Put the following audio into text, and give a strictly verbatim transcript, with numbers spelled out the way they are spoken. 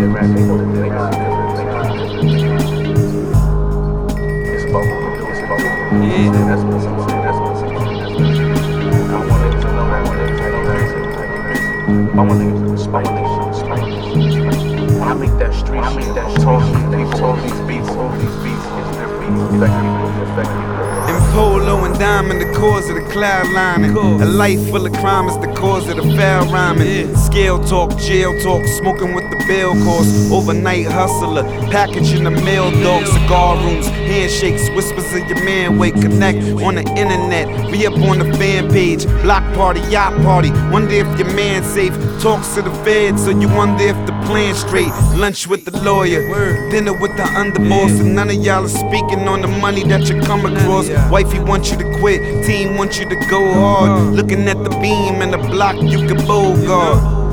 rap, they know that they got it. It's about who can do it, it's about who can do it. Yeah, that's what I'm saying, that's what I'm saying. I want niggas to know, I want niggas to know that. I want niggas to respect this shit, respect this shit. When I make that street, I make that talk to these people, all these beats, all these beats, it's their beats, affect people, affect people. And Polo and Diamond, the cause of the cloud lining. A life full of crime is the cause of the foul rhyming. Scale talk, jail talk, smoking with the bill course. Overnight hustler, packaging the mail dog. Cigar rooms, handshakes, whispers of your man. Wait, connect on the internet, re up on the fan page. Block party, yacht party. Wonder if your man's safe. Talks to the feds, so you wonder if the plan's straight. Lunch with the lawyer, dinner with the underboss, and none of y'all are speaking on the money that you come across. Wifey wants you to quit, team wants you to go hard. Looking at the beam and the block you can bogart.